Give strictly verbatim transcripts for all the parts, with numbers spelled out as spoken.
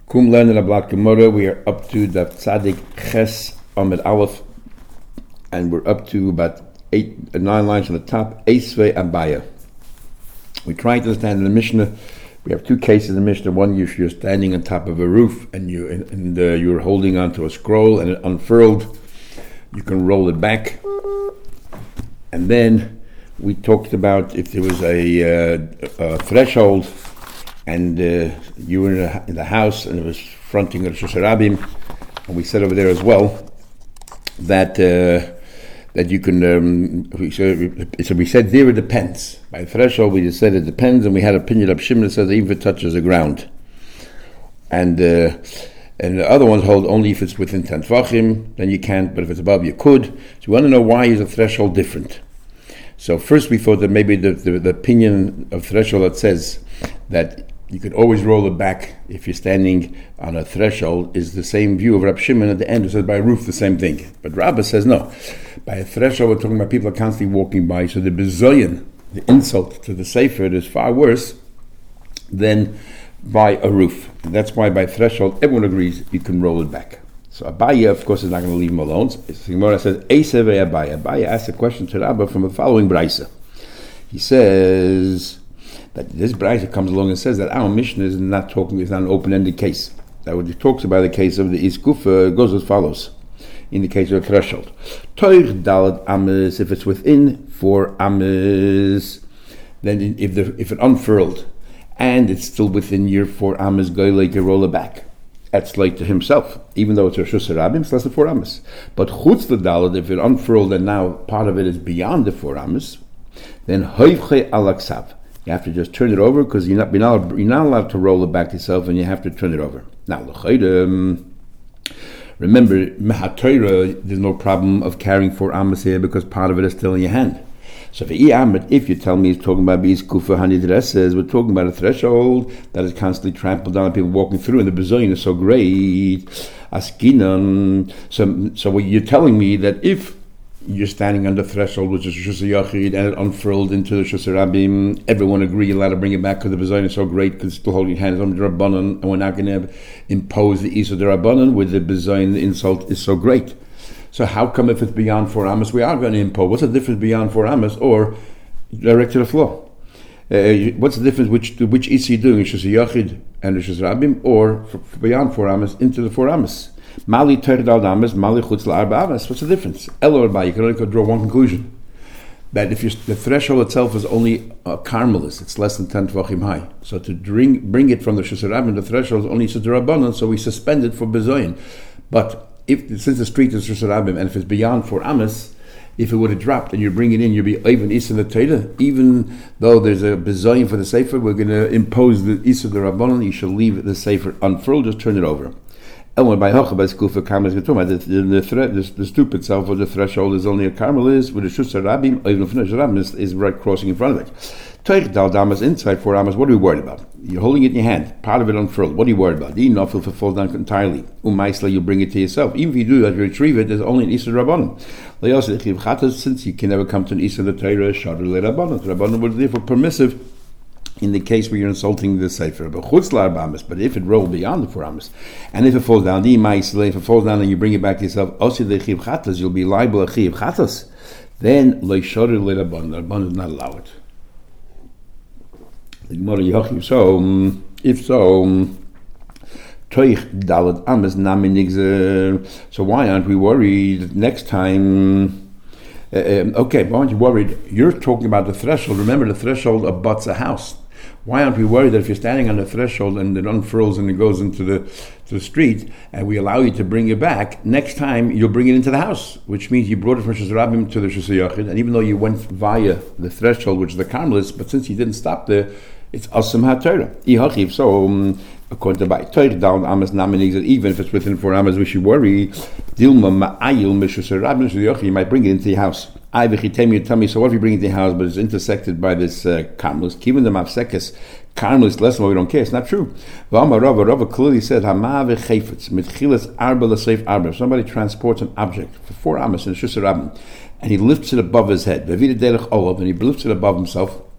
Kum learn in the Black Gemara. We are up to the Tzadik Ches Amid Aleph, and we're up to about eight, nine lines on the top. Eisvei Abaya. We're trying to understand in the Mishnah. We have two cases in the Mishnah. One, if you're standing on top of a roof and you and uh, you're holding onto a scroll and it unfurled, you can roll it back. And then we talked about if there was a, uh, a threshold and uh, you were in, a, in the house and it was fronting Rosh Hashanah, and we said over there as well that uh, that you can. Um, we said, so we said there it depends. By threshold, we just said it depends, and we had an opinion of Shimon that says even if it touches the ground, and uh, and the other ones hold only if it's within ten tvachim, then you can't. But if it's above, you could. So we want to know why is a threshold different. So first, we thought that maybe the, the, the opinion of threshold that says that you could always roll it back if you're standing on a threshold is the same view of Rab Shimon at the end, who says by a roof the same thing. But Rabbah says no. By a threshold, we're talking about people are constantly walking by, so the bezoyan, the insult to the sefer, is far worse than by a roof. And that's why by threshold, everyone agrees you can roll it back. So Abaya, of course, is not going to leave him alone. So Gemara says, Eisevei Abaya. Abaya asks a question to Rabbah from the following brayso. He says that this brayso comes along and says that our Mishnah is not talking, it's not an open-ended case. That when it talks about the case of the Iskufa, it goes as follows. In the case of a threshold, Toich Dalad Ames, if it's within four Ames, then if the if it unfurled and it's still within your four Ames, go like a roller back. That's like to himself, even though it's a Rosh Hashanah, it's less than four Ames. But Chutz the Dalad, if it unfurled and now part of it is beyond the four Ames, then Hoivche Alaksav. You have to just turn it over because you're not, you're, not, you're not allowed to roll it back yourself, and you have to turn it over. Now, L'chaydim, remember, Mehatorah, there's no problem of carrying four Amas here because part of it is still in your hand. So if you tell me he's talking about Beis Kufa Hanidreses, we're talking about a threshold that is constantly trampled down, people walking through, and the bezoyin is so great. Askinan. So, so what you're telling me that if you're standing on the threshold, which is Rosh Yachid, and it unfurled into the Rosh Hashanah, everyone agree you're allowed to bring it back because the bezoyin is so great because it's still holding hands on the Rabbanan, and we're not going to impose the Isa the Rabbanan with the bezoyin, the insult is so great. So how come if it's beyond four Amas, we are going to impose? What's the difference beyond four Amas or direct to the floor? Uh, what's the difference which which Isa you're doing, Rosh Yachid and Rosh Hashanah, or for, for beyond four Amas into the four Amas? Mali Terdal Amas, Mali Chutz La'arba Amas. What's the difference? Elor Ba, you can only draw one conclusion. That if the threshold itself is only a carmelis, it's less than ten tvachim high. So to bring, bring it from the Rosh Hashanah, the threshold is only Sidrabanan, so we suspend it for bezoyin. But if since the street is Rosh Hashanah, and if it's beyond four Amas, if it would have dropped and you bring it in, you'll be even Isa the Torah. Even though there's a bezoyin for the sefer, we're going to impose the Isa the Rabbanan. You shall leave the sefer unfurled, just turn it over. And by Hocha, by Skufa Karmel, the the threat, the, the stoop itself, or the threshold is only a Karmel is with a Shus Rabim, even if the Rabim is, is right crossing in front of it. Toich Dal Damas inside four Amas. What are we worried about? You're holding it in your hand, part of it unfurled. What are you worried about? The Nafil if it falls down entirely. Umaisla, you bring it to yourself. Even if you do that, you retrieve it. There's only an Isa Rabbanon. Since you can never come to an Isa the Torah, Shadr Le Rabbanon. The Rabbanon would therefore permissive in the case where you're insulting the sefer, but chutz la'arba amas. But if it rolled beyond the four amas, and if it falls down, if it falls down and you bring it back to yourself, osi the chiv chatas, you'll be liable to chiv chatas. Then leishorer le'rabban, the rabban does not allow it. So, if so, toich dalad amas nami nigzer. So why aren't we worried next time? Uh, um, okay, why aren't you worried? You're talking about the threshold. Remember, the threshold abuts a house. Why aren't we worried that if you're standing on the threshold and it unfurls and it goes into the to the street, and we allow you to bring it back, next time you'll bring it into the house, which means you brought it from Rosh Hashanah to the Rosh Yachid, and even though you went via the threshold, which is the Carmelis, but since you didn't stop there, it's Asum HaTorah. So, um, according to Ba'itoich, down Amas Naminig, that even if it's within four Amas, we should worry. Dilma Ma'ayil Mishus Rabin Yochid, you might bring it into your house. I you tell me, so what if you bring it to your house, but it's intersected by this uh, Carmelis? Given the Mavsekes, Carmelis less than we don't care. It's not true. V'amar Rava, Rava clearly said, Hama v'chayfetz, mitchilas arba l'seif arba. If somebody transports an object for four Amas in Shus Rabin, and he lifts it above his head, V'vida derech olav, and he lifts it above himself,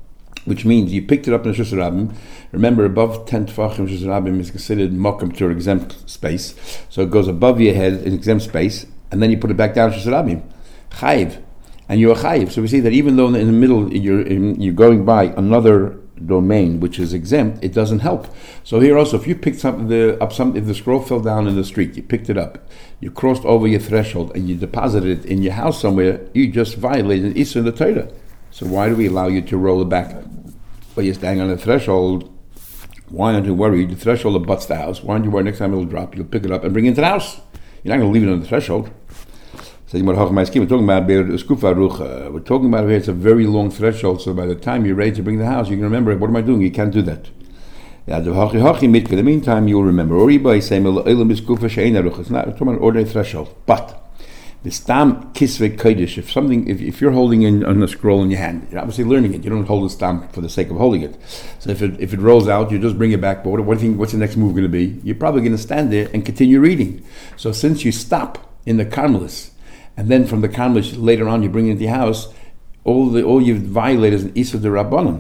which means you picked it up in Shus Rabbim. Remember, above ten Tfachim, Shus Rabbim is considered Mokum to exempt space. So it goes above your head in exempt space, and then you put it back down in Shus Rabbim. Chayiv. And you're a chayiv. So we see that even though in the middle you're, in, you're going by another domain which is exempt, it doesn't help. So here also, if you picked something the, up something, if the scroll fell down in the street, you picked it up, you crossed over your threshold, and you deposited it in your house somewhere, you just violated an Issa in the Torah. So why do we allow you to roll it back? Well, you're standing on the threshold. Why aren't you worried? The threshold abuts the house. Why aren't you worried? Next time it'll drop, you'll pick it up and bring it into the house. You're not going to leave it on the threshold. So we're talking about we're talking about here, it's a very long threshold, so by the time you're ready to bring the house, you can remember, what am I doing? You can't do that. In the meantime, you'll remember. It's not an ordinary threshold. But the stam kisve kodesh, if something, if, if you're holding in on a scroll in your hand, you're obviously learning it. You don't hold the stam for the sake of holding it. So if it if it rolls out, you just bring it back. But what, what think, what's the next move going to be? You're probably going to stand there and continue reading. So since you stop in the Carmelis, and then from the Carmelis later on you bring it into your house, all the all you've violated is an Issa de Rabbanan.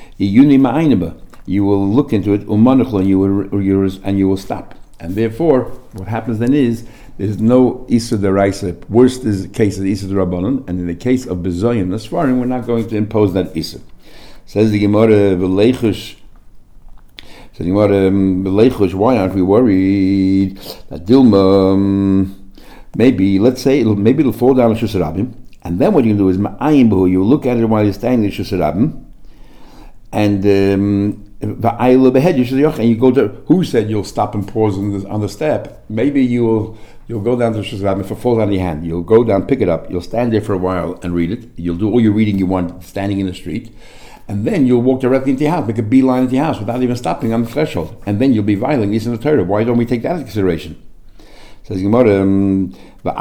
You will look into it, and you will and you will stop. And therefore, what happens then is there's no Issa de Raisa. Worst is the case of Issa de Rabbanan, and in the case of Bezoyin Nasfarim, we're not going to impose that Issa. Says the Gemara, V'leichush. Says the Gemara, V'leichush. Why aren't we worried that Dilma? Um, Maybe, let's say, it'll, maybe it'll fall down in Shus Rabbim, and then what you can do is, you look at it while you're standing in Shus Rabbim, and um, and you go to, who said you'll stop and pause on the, on the step? Maybe you'll you'll go down to Shus Rabbim, if it falls out of your hand, you'll go down, pick it up, you'll stand there for a while and read it, you'll do all your reading you want standing in the street, and then you'll walk directly into your house, make a beeline into your house without even stopping on the threshold, and then you'll be violating this in the Torah. Why don't we take that into consideration? Says Gemara, um,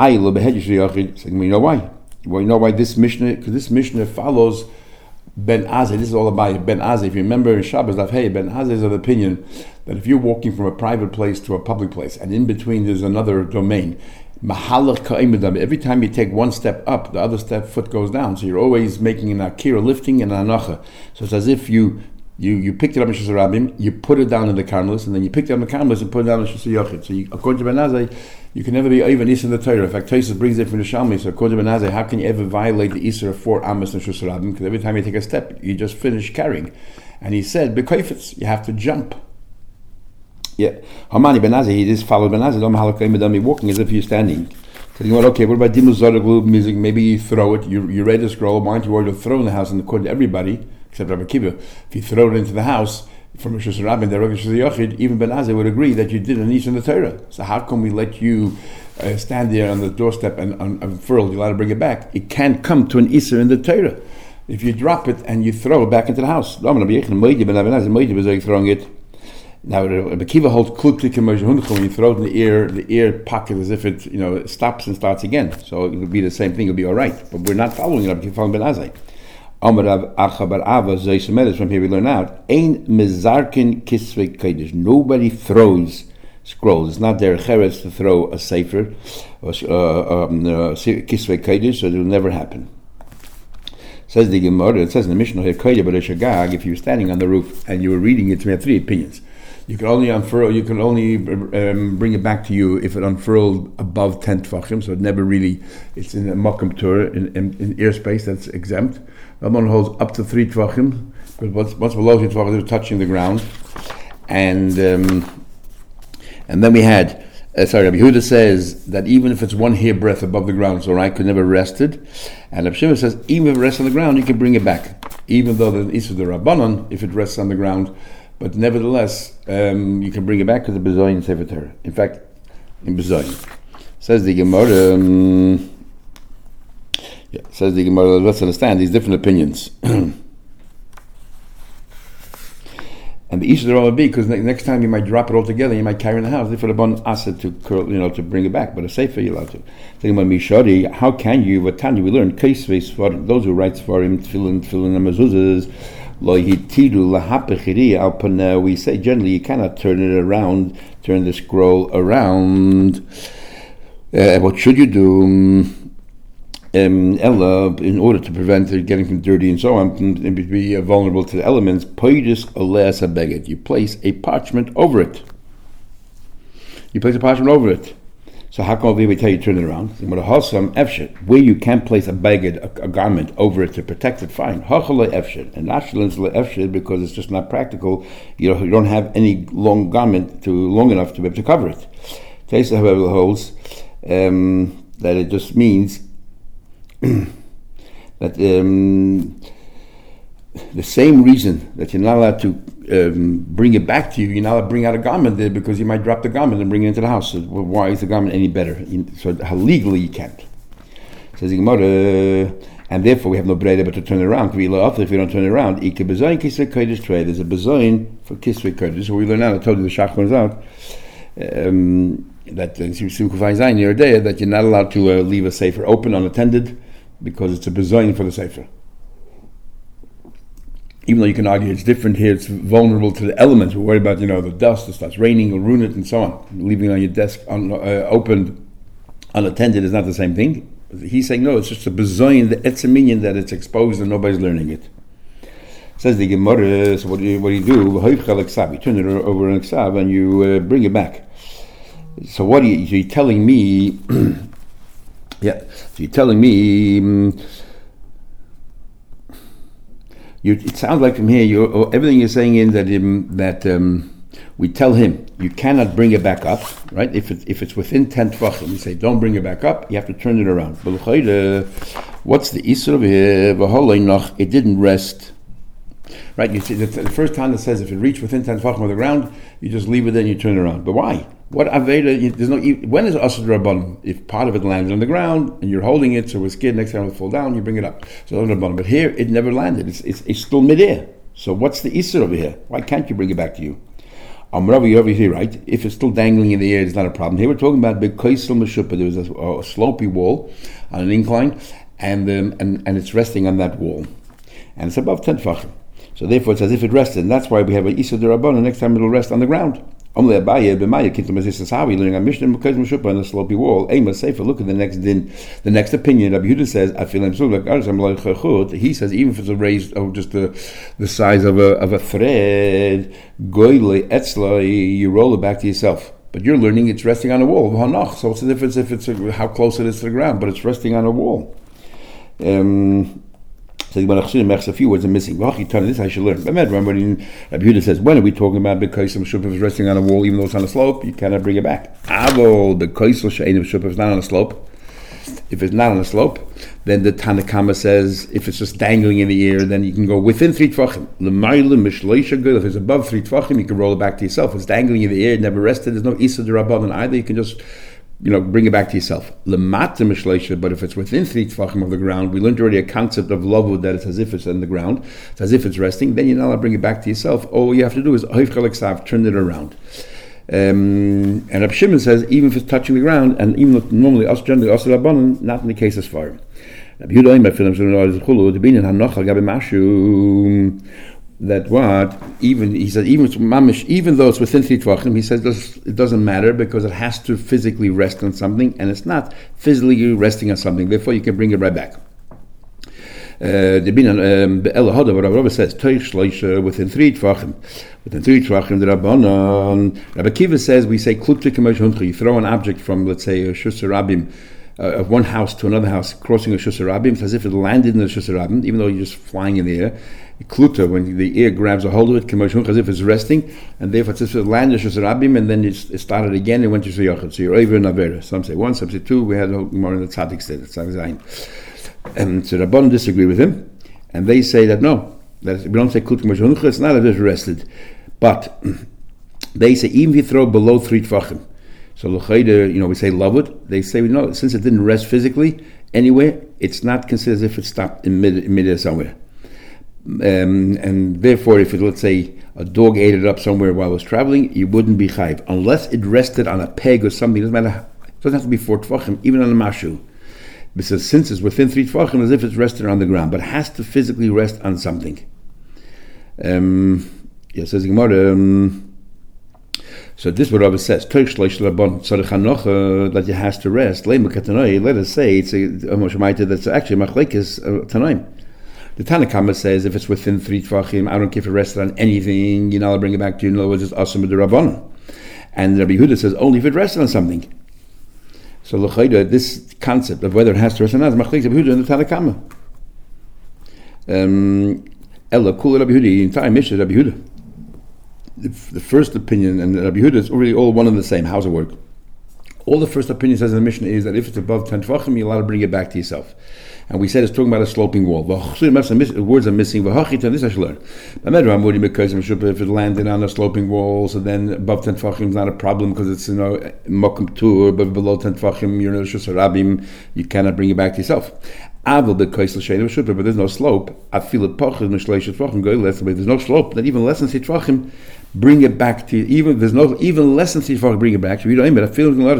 you know why? Well, you know why this Mishnah? Because this Mishnah follows Ben Azai. This is all about Ben Azai. If you remember in Shabbos, like, hey, Ben Azai is of the opinion that if you're walking from a private place to a public place, and in between there's another domain, every time you take one step up, the other step foot goes down. So you're always making an akira, lifting, and an anacha. So it's as if you You you picked it up in Shus Rabbim, you put it down in the Carmelis, and then you picked it up in the Carmelis and put it down in Shus Yochid. So you, according to Ben Azai, you can never be even Issa in the Torah. In fact, Tosfos brings it from the Shalmi. So according to Ben Azai, how can you ever violate the Issa of four Amos in Shus Rabbim? Because every time you take a step, you just finish carrying. And he said, B'koifetz, you have to jump. Yeah, Hamani Ben Azai, he just followed Ben Azai. Don't halakay walking as if you're standing. So you went, okay, what about Dimul Zoraglu music? Maybe you throw it. You you read the scroll. Why aren't you worried to throw in the house? And according to everybody, except Rabbi Kiva, if you throw it into the house from Shus Rabbim, the Shus Yochid, even Ben Azai would agree that you did an Issa in the Torah. So how can we let you uh, stand there on the doorstep and unfurl? You're allowed to bring it back. It can't come to an Issa in the Torah. If you drop it and you throw it back into the house, throwing it. Now, Rabbi Kiva holds kluklik when you throw it in the ear, the ear pocket as if it, you know, stops and starts again. So it would be the same thing. It'll be all right. But we're not following it. We're following Ben Azai. From here we learn out, Ein mezarkin kisvei kodesh. Nobody throws scrolls. It's not their cheres to throw a sefer, or uh, um, uh, kisvei kodesh, so it will never happen. Says the Gemara, it says in the Mishnah here, if you were standing on the roof and you were reading it, we have three opinions. You can only unfurl. You can only um, bring it back to you if it unfurled above ten tefachim. So it never really. It's in a makom tur in, in, in airspace that's exempt. Ramon holds up to three tefachim, but what's, what's below three tefachim is touching the ground. And um, and then we had. Uh, sorry, Rabbi Yehuda says that even if it's one hair breadth above the ground, so I could never rest it. And Rabbi Shimon says even if it rests on the ground, you can bring it back, even though the Issa the Rabbanon, if it rests on the ground. But nevertheless, um, you can bring it back to the Bezoyin Sefer Torah. In fact, in Bezoyin. Says the Gemara, um, yeah, says the Gemara, let's understand these different opinions. And the Isha there will be, because ne- next time you might drop it all together, you might carry it in the house. If it upon Asa to curl, you know, to bring it back, but a Sefer you're allowed to. Thinking about Mishari, how can you, what Tanya we learn, Kaisves for those who write for him, Tfilin, Tfilin, and Mezuzahs, we say generally you cannot turn it around, turn the scroll around. Uh, what should you do? Um, Ella, in order to prevent it getting dirty and so on, and, and be uh, vulnerable to the elements, poidus oles habeged. You place a parchment over it. You place a parchment over it. So how come we tell you to turn it around? Where you can't place a beged, a, a garment over it to protect it, fine. And naturally because it's just not practical. You know, you don't have any long garment to long enough to be able to cover it. Taisa, however, holds um, that it just means that um, the same reason that you're not allowed to um, bring it back to you, you're not allowed to bring out a garment there because you might drop the garment and bring it into the house. So why is the garment any better? So how legally you can't. Says the Gemara, and therefore we have no breda but to turn it around. If we don't turn it around, there's a bezoin for kisvei kodesh. So we learn out. I told you the shach comes out. Um, that uh, that you're not allowed to uh, leave a sefer open unattended because it's a bezoin for the sefer. Even though you can argue it's different here, it's vulnerable to the elements. We're worried about, you know, the dust, it starts raining, it'll ruin it, and so on. Leaving it on your desk un, uh, opened, unattended is not the same thing. He's saying, no, it's just a bezoin, the etzeminion that it's exposed and nobody's learning it. Says the Gemara, so what do you, what do, you do? You turn it over an eksav and you uh, bring it back. So what are you, so you're telling me, yeah, so you're telling me, um, You, it sounds like from here, you, everything you're saying is that um, that um, we tell him you cannot bring it back up, right? If it, if it's within ten tvachim, we say don't bring it back up. You have to turn it around. What's the isur of here? It didn't rest, right? You see, the, the first time it says if it reached within ten tvachim of the ground, you just leave it there and you turn it around. But why? What aveda? There's no. When is asur rabbanon? If part of it landed on the ground and you're holding it, so it's scared next time it will fall down, you bring it up. So rabbanon. But here it never landed. It's, it's it's still midair. So what's the isur over here? Why can't you bring it back to you? Amrav, you're over here, right? If it's still dangling in the air, it's not a problem. Here we're talking about big kaisel meshupah. There was a, a slopey wall on an incline, and um, and and it's resting on that wall, and it's above ten tefachim. So therefore, it's as if it rested, and that's why we have an isur rabbanon. Next time it'll rest on the ground. Only Abaye b'Maya kintam as how we learning a mishnah because meshupah on a slopey wall. Ema sefer. Look at the next din, the next opinion. Rabbi Yehuda says I feel like he says even if it's a raised oh just the the size of a of a thread, goyle etzla, you roll it back to yourself. But you're learning it's resting on a wall. So what's the difference if it's a, how close it is to the ground? But it's resting on a wall. Um, So a few words are missing. This I should learn. Remember, Rabbi Yehuda says, when are we talking about because some shupah is resting on a wall, even though it's on a slope, you cannot bring it back. Avo, the koisel she'enim shupah is not on a slope. If it's not on a slope, then the Tanakama says, if it's just dangling in the air, then you can go within three tvachim. If it's above three tvachim, you can roll it back to yourself. If it's dangling in the air, it never rested, there's no isur d'rabbanan either, you can just you know, bring it back to yourself. Lemata mishleisha, but if it's within three tefachim of the ground, we learned already a concept of lavud that it's as if it's in the ground, it's as if it's resting, then you're not allowed to bring it back to yourself. All you have to do is turn it around. Um, and Reb Shimon says, even if it's touching the ground, and even though normally, us generally, us rabbanon, not in the case as far. Rabbi Yehuda, that what even he said even mamish even though it's within three tvachim, he says it doesn't matter because it has to physically rest on something, and it's not physically resting on something. Therefore, you can bring it right back. The bin Elahoda, what Rabbi says, within three tvachim, within three tvachim, the Rabbanon. Rabbi Kiva says we say klutik k'mosh. You throw an object from, let's say, a shus rabim. Uh, of one house to another house, crossing a shus rabim, it's as if it landed in the shus rabim, even though you're just flying in the air. Kluta, when the air grabs a hold of it, as if it's resting, and therefore it's as if it landed in shus rabim, and then it started again and went to shayachid. So you're over in avera. Some say one, some say two. We had more in the tzaddik state, tzaddik zayin. And so Rabbanon disagree with him, and they say that no, that we don't say kluta k'mosh. It's not as if it's rested, but they say even if you throw below three tvachim. So l'chayda, you know, we say lavud. They say, no, since it didn't rest physically anywhere, it's not considered as if it stopped in mid midair somewhere. Um, and therefore, if it, let's say a dog ate it up somewhere while it was traveling, you wouldn't be chayiv unless it rested on a peg or something. It doesn't matter. It doesn't have to be four tvachim, even on a mashu. Because since it's within three tvachim, as if it's rested on the ground, but it has to physically rest on something. Um, yeah, says Gemara. Um, So this is what Rabbi says. That you has to rest. Let us say it's a that's actually machlekes tanaim. The Tanakama says if it's within three tvachim, I don't give a rest on anything. You know, I'll bring it back to you. In other words, it's awesome with the Rabbanon. And Rabbi Yehuda says only if it rested on something. So l'chayda, this concept of whether it has to rest or not is machlekes Rabbi Yehuda and the Tanakama. Um, Ella kula Rabbi Yehuda, the entire mission Rabbi Yehuda. The, the first opinion, and Rabbi Yehuda is really all one and the same. How's it work? All the first opinion says in the Mishnah is that if it's above ten tvachim, you're allowed to bring it back to yourself. And we said it's talking about a sloping wall. The words are missing. This I should learn. Because if it landed on a sloping wall, so then above ten tvachim is not a problem because it's, you know, mokum tur, but below ten tvachim, you're in rabim, you cannot bring it back to yourself. But there's no slope. I feel it but there's no slope. That even less than three tvachim, bring it back to you. Even there's no even less than three tvachim, bring it back to you. Even if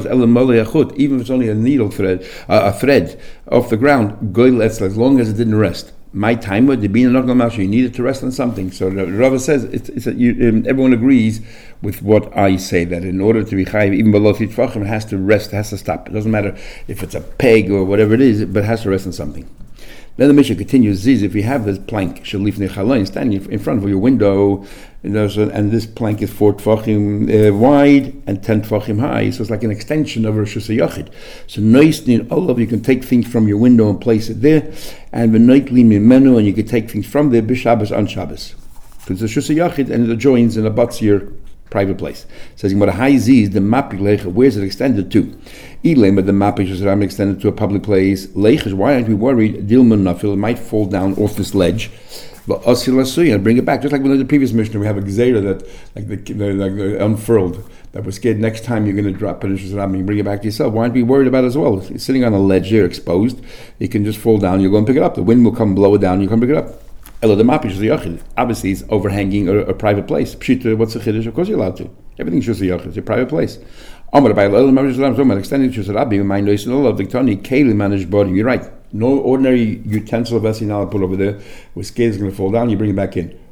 it's only a needle thread, uh, a thread off the ground, as long as it didn't rest. My time would be in you needed to rest on something. So the Rava says it's, it's a, you, um, everyone agrees with what I say, that in order to be chayiv even below three tvachim, it has to rest, it has to stop. It doesn't matter if it's a peg or whatever it is, but it has to rest on something. Then the Mishnah continues, Ziz, if you have this plank, standing in front of your window, you know, so, and this plank is four tvachim uh, wide and ten tvachim high, so it's like an extension of Rosh Hashanah. So noisnin olav, you can take things from your window and place it there, and v'noitli mimenu, and you can take things from there b'Shabbos on Shabbos. Because it's Rosh Hashanah and it joins and abuts your private place. It says, what a high Z is the mapik, where's it extended to? But the mapik is extended to a public place. Leiches, why aren't we worried? Dilman nafil, it might fall down off this ledge. But osil and bring it back. Just like in the previous Mishnah, we have a gzeira that, like the, the, like the unfurled, that we're scared next time you're going to drop it and bring it back to yourself. Why aren't we worried about it as well? It's sitting on a ledge here, exposed. It can just fall down. You go and pick it up. The wind will come, blow it down. You come pick it up. Elo the mapish is the yachid. Obviously, it's overhanging a, a private place. Pshita, what's the chiddush? Of course, you're allowed to. Everything's just a yachid. It's a private place. Amar by Elo the mapish is the extending to Rabbi. My noise and all of the Tani Kayli managed body. You're right. No ordinary utensil of vessel now put over there. We're scared it's going to fall down. You bring it back in.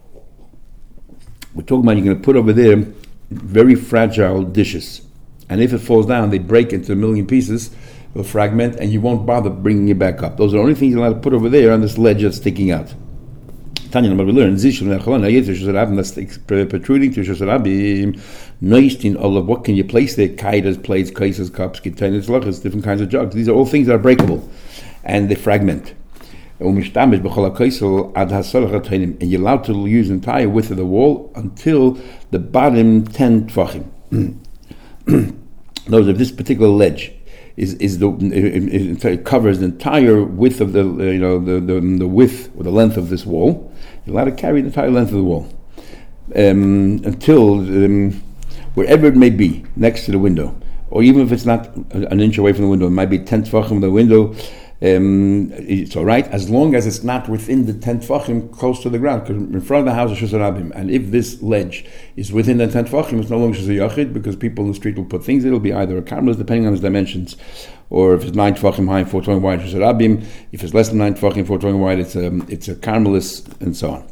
We're talking about you're going to put over there very fragile dishes, and if it falls down, they break into a million pieces. They'll fragment, and you won't bother bringing it back up. Those are the only things you're allowed to put over there on this ledge that's sticking out. Tanya, we learn that's protruding to Shosarabim. Noistin all of what can you place there? Kaitas, plates, cases, cups, containers, lochas, different kinds of jugs. These are all things that are breakable, and they fragment. And you're allowed to use the entire width of the wall until the bottom ten tvachim. Notice if this particular ledge is is the it, it covers the entire width of the uh, you know the, the the width or the length of this wall, you're allowed to carry the entire length of the wall um, until um, wherever it may be next to the window, or even if it's not an inch away from the window, it might be ten tvachim from the window. Um, it's all right as long as it's not within the ten tvachim close to the ground, because in front of the house is Shus Rabim, and if this ledge is within the ten tvachim, it's no longer Shus Yachid, because people in the street will put things. It'll be either a karmelis depending on its dimensions, or if it's nine tvachim high and four tvachim wide, Shus Rabim. If it's less than nine tvachim, four tvachim wide, it's a it's a karmelis, and so on.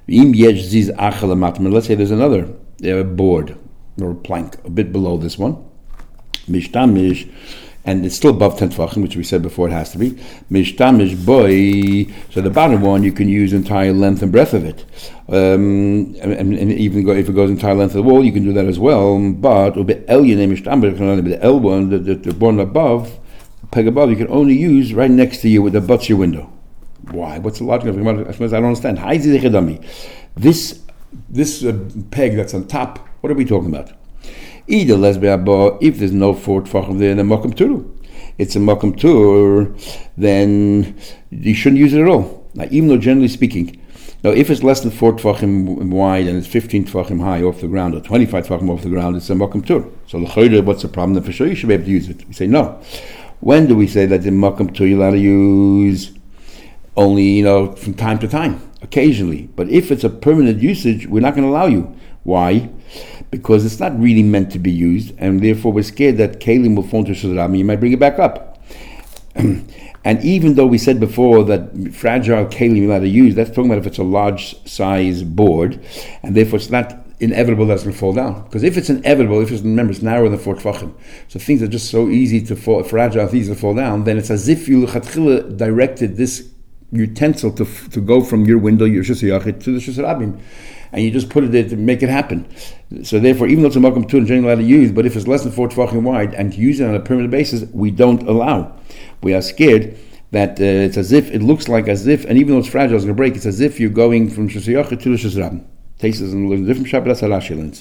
Let's say there's another uh, board or plank a bit below this one. Mishtamish. And it's still above ten tvachim, which we said before it has to be. Mishtamish boy. So the bottom one, you can use entire length and breadth of it. Um, and, and even go, if it goes entire length of the wall, you can do that as well. But the L one, the, the, the one above, the peg above, you can only use right next to you with the butts your window. Why? What's the logic of it? I don't understand. This, this uh, peg that's on top, what are we talking about? Either lesbiabo, if there's no four tvachim there, then makom tur. It's a makom tur, then you shouldn't use it at all. Now, even though generally speaking, now if it's less than four tvachim wide and it's fifteen tvachim high off the ground or twenty-five tvachim off the ground, it's a makom tur. So l'chayda, what's the problem? Then for sure you should be able to use it. We say no. When do we say that the makom tur you're allowed to use? Only, you know, from time to time, occasionally. But if it's a permanent usage, we're not going to allow you. Why? Because it's not really meant to be used, and therefore we're scared that kalim will fall into Shusarabim, you might bring it back up. And even though we said before that fragile kalim you're allowed to use, that's talking about if it's a large size board, and therefore it's not inevitable that's going to fall down. Because if it's inevitable, if it's, remember, it's narrower than four tvachim, so things are just so easy to fall, fragile, easy to fall down, then it's as if you lechatchila directed this utensil to to go from your window, your shus yachid, to the shus rabim, and you just put it there to make it happen. So therefore, even though it's a makom two and generally allowed to use, but if it's less than four tvachim wide and to use it on a permanent basis, we don't allow. We are scared that uh, it's as if, it looks like as if, and even though it's fragile, it's going to break, it's as if you're going from shus yachid to the shus rabim. Tastes in a different shop, but that's how Rashi learns.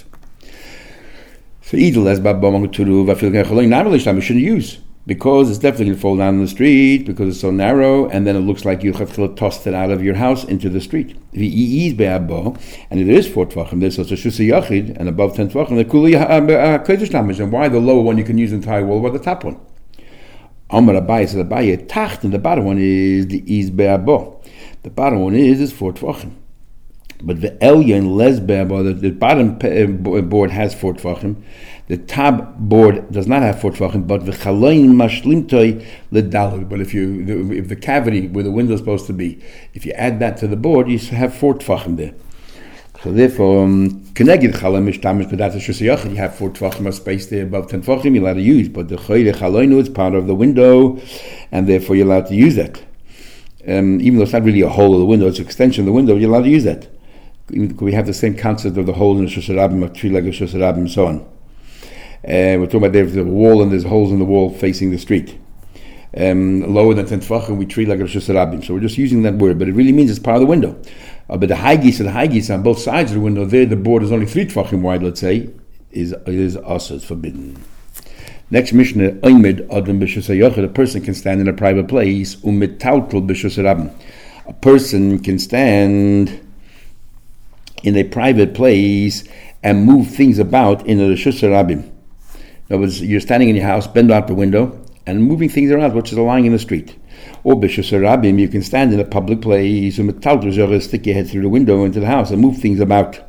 So idle as babamang turu vafil kacholin namelish we shouldn't use, because it's definitely going to fall down in the street because it's so narrow, and then it looks like you have to toss it out of your house into the street. If he is be'abo, and if there is four tvachim, there's such a shus yachid, and above ten tvachim, the kuli kodesh namish. And why the lower one you can use the entire wall, what the top one? Amar Abaye, so the Abaye tacht, and the bottom one is the is be'abo. The bottom one is is four tvachim. But the elyon lesbeba, the, the bottom board has four tvachim. The top board does not have four tvachim. But the chaloin mashlimtoi ledalad. But if you, the, if the cavity where the window is supposed to be, if you add that to the board, you have four tvachim there. So therefore, keneged chalom mishtamish, because that's a shus yachid. You have four tvachim of space there above ten tvachim. You're allowed to use. But the choyle chaloinu is part of the window, and therefore you're allowed to use that. Um, even though it's not really a hole of the window, it's an extension of the window. You're allowed to use that. We have the same concept of the hole in the shus rabim, a three-legged shus rabim, and so on. Uh, we're talking about there's a wall and there's holes in the wall facing the street. Um, lower than ten tvachim, we three-legged shus rabim. So we're just using that word, but it really means it's part of the window. Uh, but the haggis and the haggis on both sides of the window, there the board is only three tvachim wide, let's say, is is also is forbidden. Next Mishnah, Oymed Adam b'shus hayachid, a person can stand in a private place, u'mitautel b'shus rabim. A person can stand in a private place and move things about in the shus rabim. In other words, you're standing in your house, bend out the window, and moving things around, which is lying in the street. Or b'shus rabim, you can stand in a public place, and stick your head through the window into the house and move things about.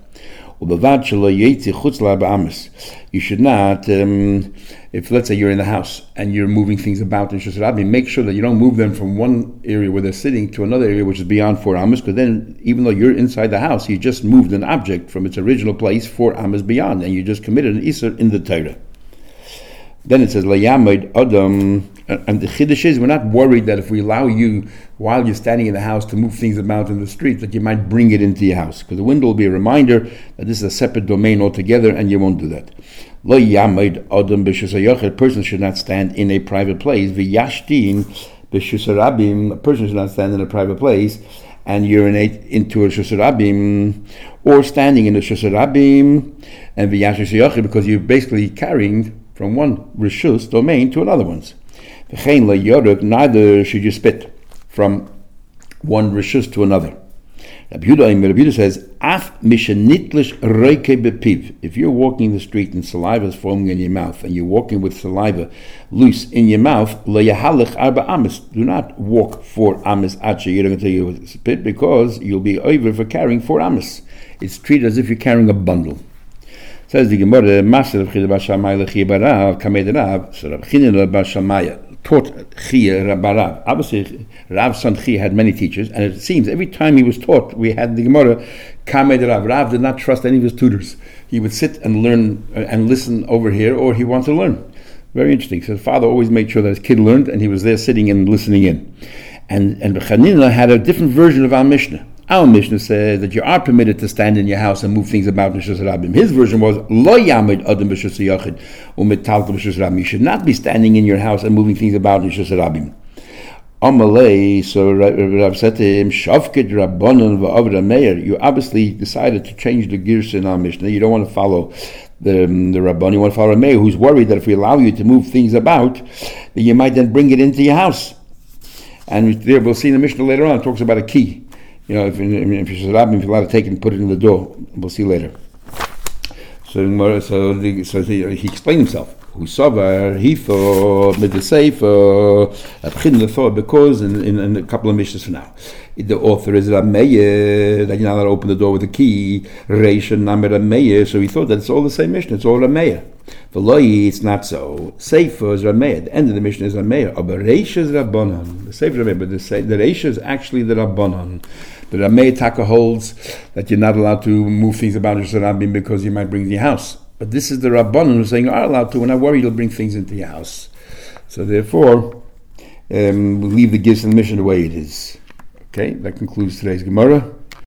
You should not, um, if let's say you're in the house and you're moving things about in shus rabim, make sure that you don't move them from one area where they're sitting to another area which is beyond four amos, because then even though you're inside the house, you just moved an object from its original place four amos beyond, and you just committed an isur in the Torah. Then it says, Layamed Adam, and the chiddush is, we're not worried that if we allow you, while you're standing in the house, to move things about in the street, that you might bring it into your house. Because the window will be a reminder that this is a separate domain altogether, and you won't do that. Layamed Adam b'shus hayachid, a person should not stand in a private place. V'yashtin b'shus rabim, a person should not stand in a private place and urinate into a shus rabim, or standing in a shus rabim, and v'yashtin hayachid, because you're basically carrying from one rishus domain to another one's. Neither should you spit from one rishus to another. Rabbi Yehuda says, Af mishenitlish reike bepiv. If you're walking the street and saliva is forming in your mouth, and you're walking with saliva loose in your mouth, leyahalech arba amis. Do not walk four amis ache. You're going to tell you spit, because you'll be over for carrying four amis. It's treated as if you're carrying a bundle. Says the Gemara, Master of Chida Bashamaya Lechia Barav, Kamed Rav, so Rav Chida Bashamaya taught Chia Barav. Obviously, Rav's son Chia had many teachers, and it seems every time he was taught, we had the Gemara, Kamed Rav. Rav did not trust any of his tutors. He would sit and learn uh, and listen over here, or he wanted to learn. Very interesting. So his father always made sure that his kid learned, and he was there sitting and listening in. And and Chanina had a different version of our Mishnah. Our Mishnah says that you are permitted to stand in your house and move things about in shus rabim. His version was Lo Yamed Adam b'shus hayachid u'mitaltel b'shus rabim. You should not be standing in your house and moving things about in shus rabim. Amalei, so Rav said to him, Shavkid Rabbanon v'Avra Meir. You obviously decided to change the gears in our Mishnah. You don't want to follow the the Rabban. You want to follow Meir, who's worried that if we allow you to move things about, that you might then bring it into your house. And there we'll see in the Mishnah later on. It talks about a key. You know, if, if you're allowed to take it and put it in the door, we'll see later. So, so, the, so he, he explained himself. Who saw he thought with the sefer thought because in, in, in a couple of mishnahs for now, the author is Rameir, that you're not allowed to open the door with a key. Reish and Namer Rameir, so he thought that it's all the same mishnah. It's all Rameir. For Loi, it's not so. Sefer is Rameir. The end of the mishnah is Rameir. But Reish is Rabbanon. The sefer is Rameir, but the the Reish is actually the Rabbanon. But Ramei Taka holds that you're not allowed to move things about Rosh Hashanah because you might bring to your house. But this is the Rabbanon who's saying you are allowed to, and I worry you'll bring things into your house. So therefore, um, we'll leave the gifts and mission the way it is. Okay, that concludes today's Gemara.